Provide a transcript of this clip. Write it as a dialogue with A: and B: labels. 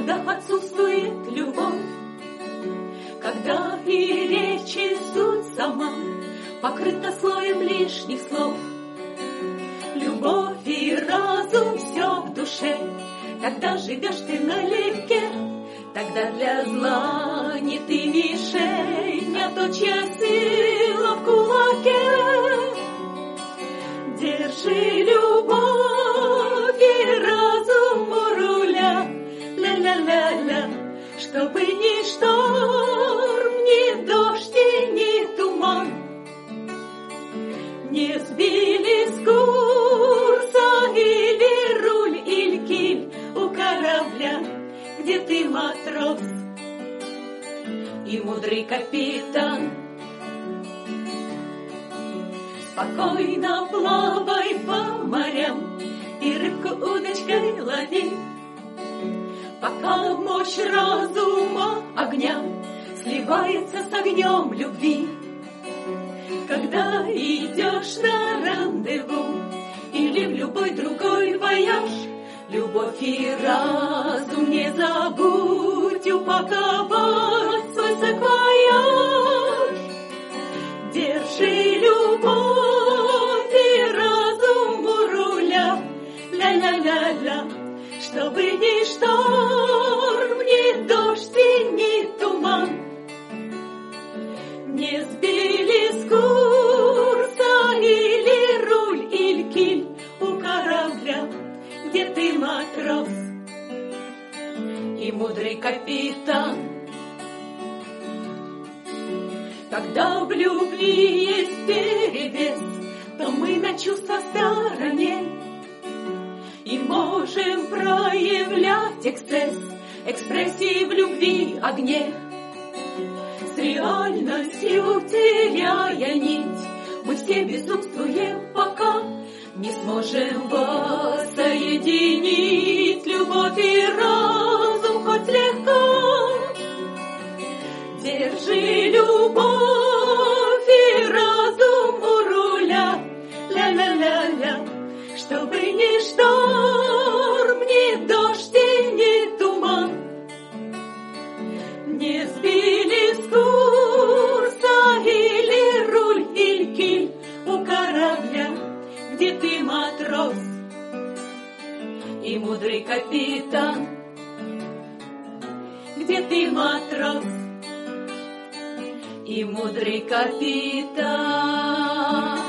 A: когда отсутствует любовь, когда и речь, и суть сама покрыта слоем лишних слов. Любовь и разум все в душе, когда живешь ты налегке, тогда для зла не ты мишень, а то, чья сила в кулаке. Держи любовь и разум у руля, ля-ля-ля-ля, чтобы ни шторм, ни дождь и ни туман не сбили с курса или руль, или киль у корабля, где ты матрос и мудрый капитан. Спокойно плавай по морям и рыбку удочкой лови, пока мощь разума огня сливается с огнем любви. Когда идешь на рандеву или в любой другой вояж, любовь и разум не забудь упаковать свой саквояж. Держи любовь и разум у руля, ля-ля-ля-ля, чтобы ни шторм, ни дождь и ни туман не сбили с курса или руль, или киль у корабля, где ты матрос и мудрый капитан. Когда в любви есть перевес, то мы на чувства стороне и можем проявлять эксцесс, экспрессии в любви огне. С реальностью теряя нить, мы все безумствуем, пока не сможем воссоединить любовь и разум хоть слегка. Держи любовь и разум у руля, ля-ля-ля-ля, чтобы ни шторм, ни дождь и ни туман не сбили с курса или руль, или киль у корабля, где ты матрос и мудрый капитан, где ты матрос и мудрый капитан.